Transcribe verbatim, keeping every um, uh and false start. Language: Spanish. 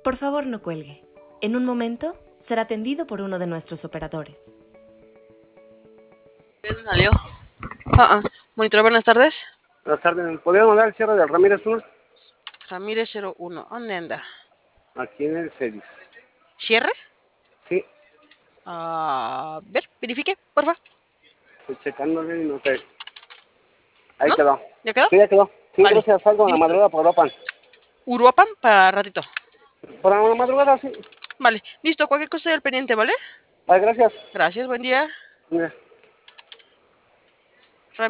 Por favor, no cuelgue. En un momento será atendido por uno de nuestros operadores. ¿Quién salió? Ah, ah. Monitor, buenas tardes. Buenas tardes. ¿Podrían mandar el cierre del Ramírez uno? Ramírez cero uno. ¿Dónde anda? Aquí en el Cedis. ¿Cierre? Sí, A ver, verifique, porfa. estoy checándole y no sé. Ahí ¿No? quedó. ¿Ya quedó? Sí, ya quedó. Sí, Vale. gracias. Salgo en la Listo. madrugada por Uruapan. Uruapan para ratito. Para la madrugada, sí. Vale, listo, cualquier cosa estoy al pendiente, ¿vale? Vale, gracias. Gracias, buen día. Mira.